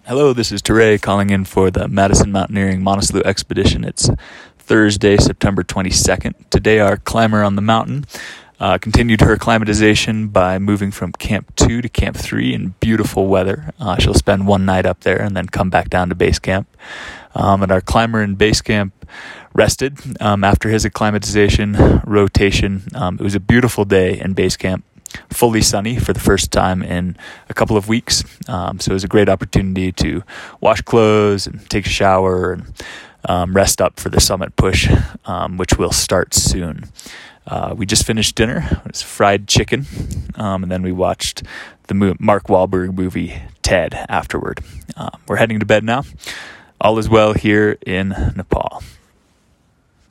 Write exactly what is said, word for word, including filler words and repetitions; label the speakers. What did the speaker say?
Speaker 1: Hello, this is Teray calling in for the Madison Mountaineering Monaslu Expedition. It's Thursday, September twenty-second. Today our climber on the mountain uh, continued her acclimatization by moving from Camp two to Camp three in beautiful weather. Uh, she'll spend one night up there and then come back down to base camp. Um, and our climber in base camp rested um, after his acclimatization rotation. Um, it was a beautiful day in base camp. Fully sunny for the first time in a couple of weeks. Um, so it was a great opportunity to wash clothes and take a shower and um, rest up for the summit push, um, which will start soon. Uh, we just finished dinner. It was fried chicken. Um, and then we watched the mo- Mark Wahlberg movie Ted afterward. Uh, we're heading to bed now. All is well here in Nepal.